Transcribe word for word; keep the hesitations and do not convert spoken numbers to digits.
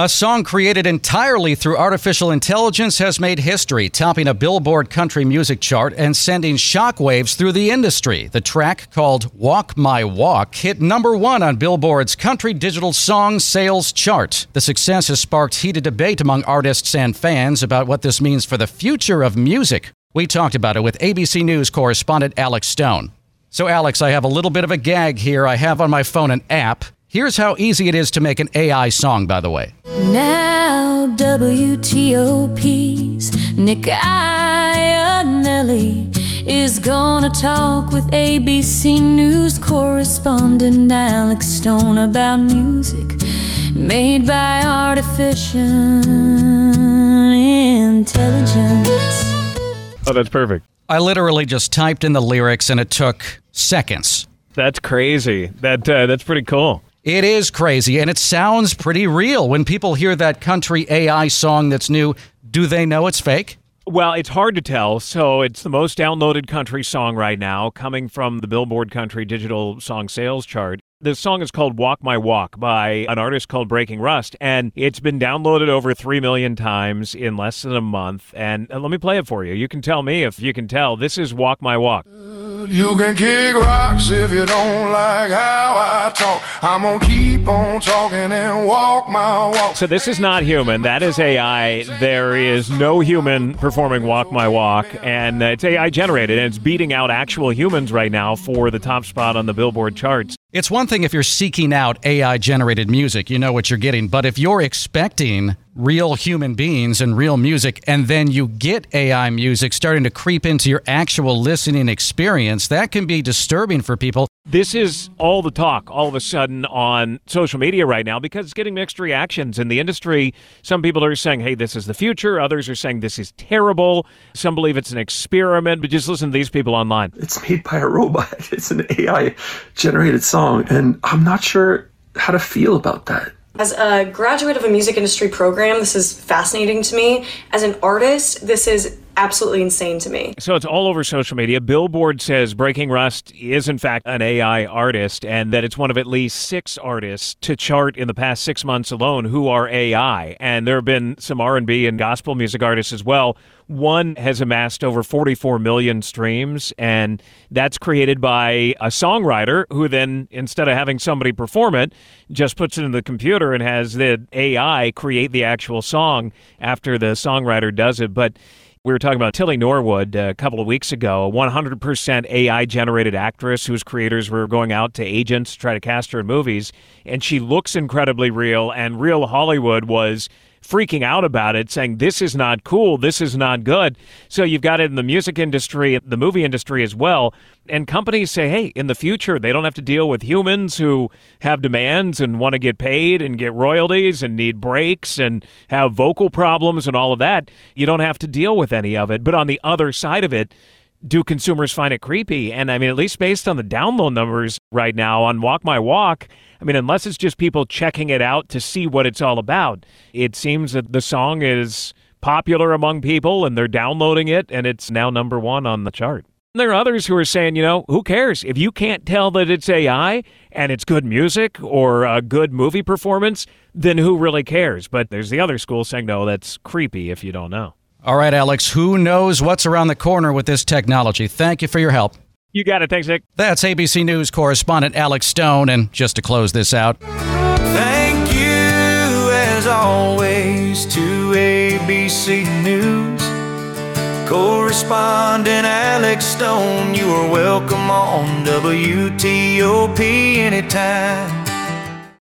A song created entirely through artificial intelligence has made history, topping a Billboard country music chart and sending shockwaves through the industry. The track, called Walk My Walk, hit number one on Billboard's Country Digital Song Sales chart. The success has sparked heated debate among artists and fans about what this means for the future of music. We talked about it with A B C News correspondent Alex Stone. So, Alex, I have a little bit of a gag here. I have on my phone an app. Here's how easy it is to make an A I song, by the way. Now W T O P's Nick Iannelli is gonna talk with A B C News correspondent Alex Stone about music made by artificial intelligence. Oh, that's perfect. I literally just typed in the lyrics and it took seconds. That's crazy. That uh, that's pretty cool. It is crazy, and it sounds pretty real. When people hear that country A I song that's new, do they know it's fake? Well, it's hard to tell. So it's the most downloaded country song right now, coming from the Billboard Country Digital Song Sales chart. The song is called Walk My Walk by an artist called Breaking Rust, and it's been downloaded over three million times in less than a month. And uh, let me play it for you. You can tell me if you can tell. This is Walk My Walk. You can kick rocks if you don't like how I talk. I'm gonna keep on talking and walk my walk. So this is not human. That is A I. There is no human performing Walk My Walk, and it's A I generated, and it's beating out actual humans right now for the top spot on the Billboard charts. It's one thing if you're seeking out A I-generated music, you know what you're getting. But if you're expecting real human beings and real music, and then you get A I music starting to creep into your actual listening experience, that can be disturbing for people. This is all the talk all of a sudden on social media right now because it's getting mixed reactions in the industry. Some people are saying, hey, this is the future. Others are saying this is terrible. Some believe it's an experiment. But just listen to these people online. It's made by a robot. It's an A I-generated song, and I'm not sure how to feel about that. As a graduate of a music industry program, this is fascinating to me. As an artist, this is absolutely insane to me. So it's all over social media. Billboard says Breaking Rust is, in fact, an A I artist, and that it's one of at least six artists to chart in the past six months alone who are A I. And there have been some R and B and gospel music artists as well. One has amassed over forty-four million streams, and that's created by a songwriter who then, instead of having somebody perform it, just puts it in the computer and has the A I create the actual song after the songwriter does it. But we were talking about Tilly Norwood a couple of weeks ago, a one hundred percent A I-generated actress whose creators were going out to agents to try to cast her in movies, and she looks incredibly real, and Real Hollywood was freaking out about it, saying this is not cool, this is not good. So you've got it in the music industry, the movie industry as well, and companies say, hey, in the future, they don't have to deal with humans who have demands and want to get paid and get royalties and need breaks and have vocal problems and all of that. You don't have to deal with any of it. But on the other side of it, do consumers find it creepy? And I mean, at least based on the download numbers right now on Walk My Walk, I mean, unless it's just people checking it out to see what it's all about, it seems that the song is popular among people and they're downloading it, and it's now number one on the chart. There are others who are saying, you know, who cares? If you can't tell that it's A I and it's good music or a good movie performance, then who really cares? But there's the other school saying, no, that's creepy if you don't know. All right, Alex, who knows what's around the corner with this technology? Thank you for your help. You got it. Thanks, Nick. That's A B C News correspondent Alex Stone. And just to close this out, thank you, as always, to A B C News correspondent Alex Stone. You are welcome on W T O P anytime.